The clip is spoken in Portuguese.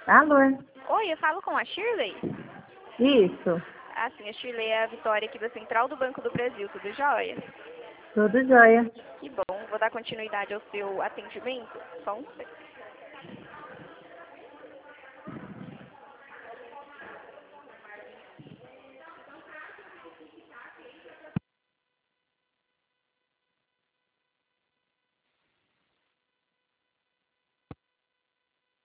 Alô? Oi, eu falo com a Shirley? Isso, Ah, sim, a Shirley é a Vitória aqui da Central do Banco do Brasil, tudo jóia? tudo jóia. Que bom, vou dar continuidade ao seu atendimento. Só um segundo.